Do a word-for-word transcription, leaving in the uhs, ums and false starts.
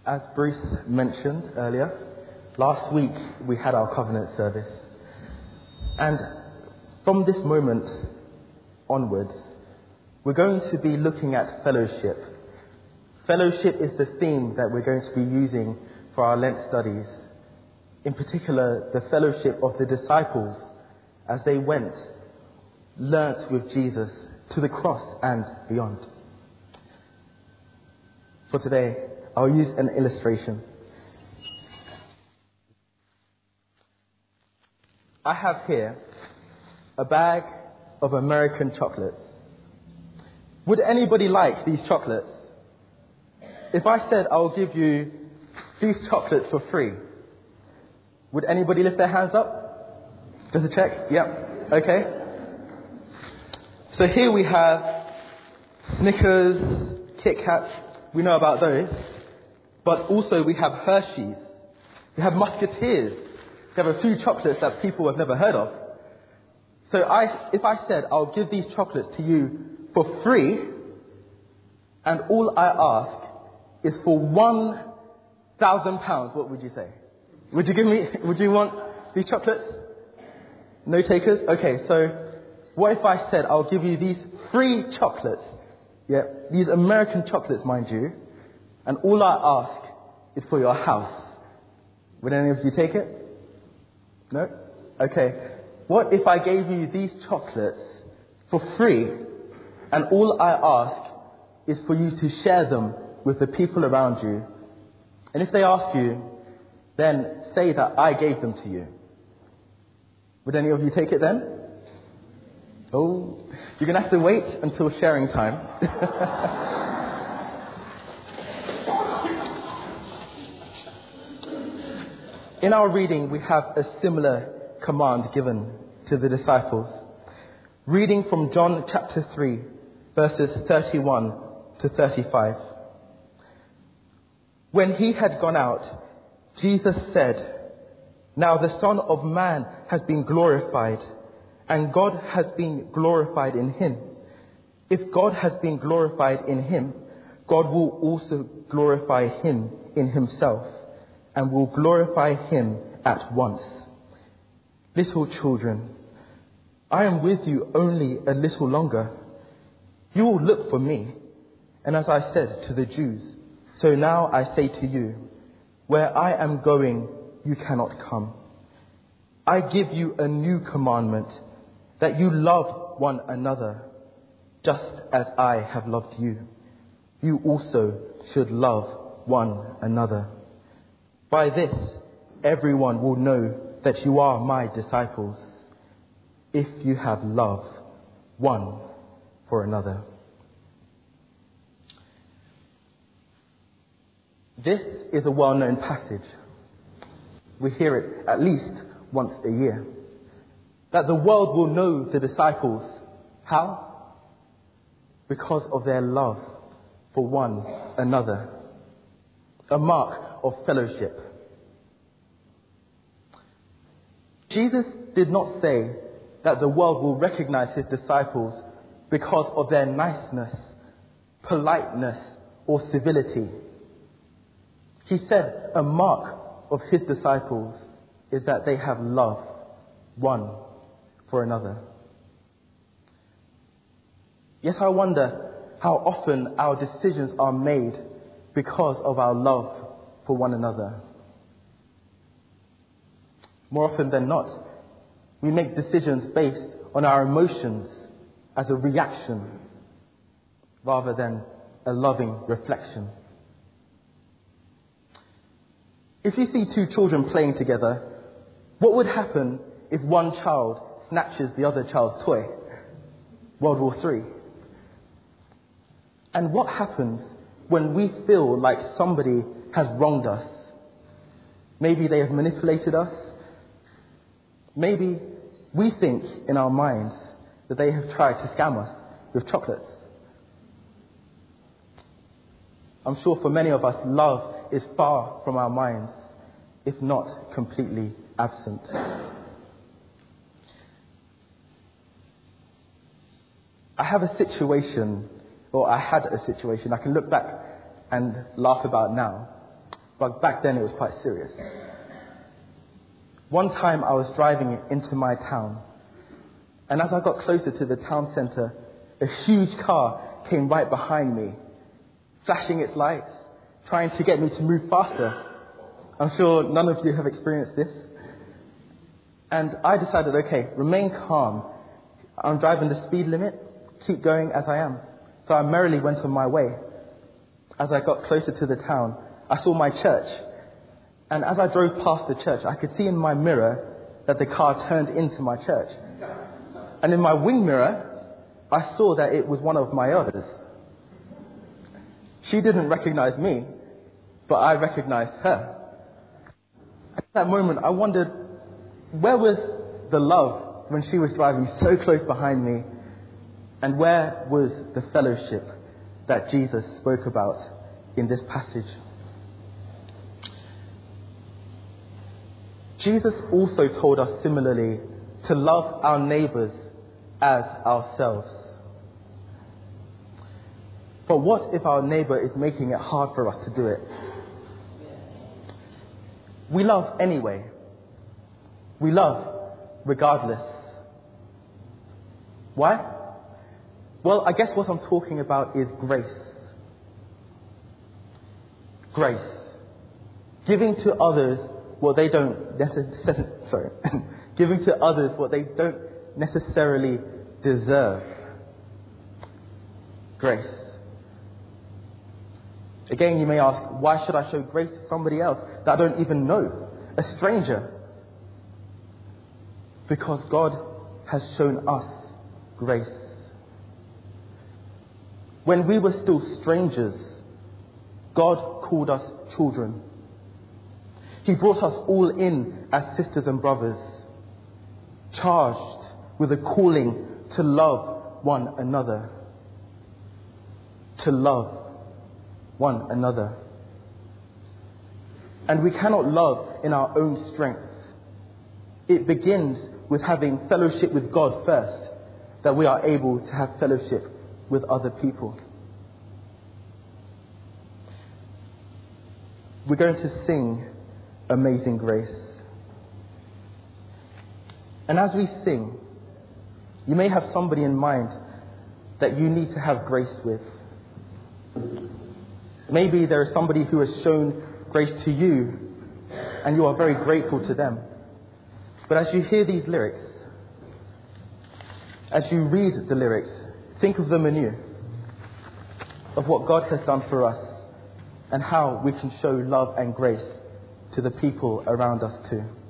As Bruce mentioned earlier, last week we had our covenant service. And from this moment onwards, we're going to be looking at fellowship. Fellowship is the theme that we're going to be using for our Lent studies. In particular, the fellowship of the disciples as they went, learnt with Jesus to the cross and beyond. For today, I'll use an illustration. I have here a bag of American chocolates. Would anybody like these chocolates? If I said I'll give you these chocolates for free, would anybody lift their hands up? Just a check? Yep. Okay. So here we have Snickers, Kit Kats. We know about those. But also we have Hershey's. We have Musketeers. We have a few chocolates that people have never heard of. So I, if I said I'll give these chocolates to you for free, and all I ask is for one thousand pounds, what would you say? Would you give me? Would you want these chocolates? No takers. Okay. So what if I said I'll give you these free chocolates? Yeah, these American chocolates, mind you, and all I ask is for your house. Would any of you take it? No? Okay. What if I gave you these chocolates for free, and all I ask is for you to share them with the people around you? And if they ask you, then say that I gave them to you. Would any of you take it then? Oh, you're going to have to wait until sharing time. In our reading, we have a similar command given to the disciples. Reading from John chapter three, verses thirty-one to thirty-five. When he had gone out, Jesus said, "Now the Son of Man has been glorified, and God has been glorified in him. If God has been glorified in him, God will also glorify him in himself, and will glorify him at once. Little children, I am with you only a little longer. You will look for me, and as I said to the Jews, so now I say to you, where I am going, you cannot come. I give you a new commandment, that you love one another, just as I have loved you. You also should love one another. By this, everyone will know that you are my disciples, if you have love one for another." This is a well-known passage. We hear it at least once a year. That the world will know the disciples. How? Because of their love for one another. A mark of fellowship. Jesus did not say that the world will recognize his disciples because of their niceness, politeness, or civility. He said a mark of his disciples is that they have love one for another. Yet I wonder how often our decisions are made because of our love for one another. More often than not, we make decisions based on our emotions as a reaction rather than a loving reflection. If you see two children playing together, what would happen if one child snatches the other child's toy? World War Three. And what happens when we feel like somebody has wronged us? Maybe they have manipulated us. Maybe we think in our minds that they have tried to scam us with chocolates. I'm sure for many of us, love is far from our minds, if not completely absent. I have a situation, or I had a situation I can look back and laugh about now. but back then it was quite serious. One time I was driving into my town, and as I got closer to the town centre, a huge car came right behind me, flashing its lights, trying to get me to move faster. I'm sure none of you have experienced this. And I decided, okay, remain calm. I'm driving the speed limit, keep going as I am. So I merrily went on my way. As I got closer to the town, I saw my church. And as I drove past the church, I could see in my mirror that the car turned into my church. And in my wing mirror, I saw that it was one of my elders. She didn't recognize me, but I recognized her. At that moment, I wondered, where was the love when she was driving so close behind me? And where was the fellowship that Jesus spoke about in this passage? Jesus also told us similarly to love our neighbours as ourselves. But what if our neighbour is making it hard for us to do it? We love anyway. We love regardless. Why? Well, I guess what I'm talking about is grace. Grace. Giving to others what they don't necessarily, sorry, giving to others what they don't necessarily deserve. Grace. Again, you may ask, why should I show grace to somebody else that I don't even know? A stranger. Because God has shown us grace. When we were still strangers, God called us children. He brought us all in as sisters and brothers, charged with a calling to love one another. To love one another. And we cannot love in our own strength. It begins with having fellowship with God first, that we are able to have fellowship with other people. We're going to sing Amazing Grace. And as we sing, you may have somebody in mind that you need to have grace with. Maybe there is somebody who has shown grace to you and you are very grateful to them. But as you hear these lyrics, as you read the lyrics, think of them anew, of what God has done for us and how we can show love and grace to the people around us too.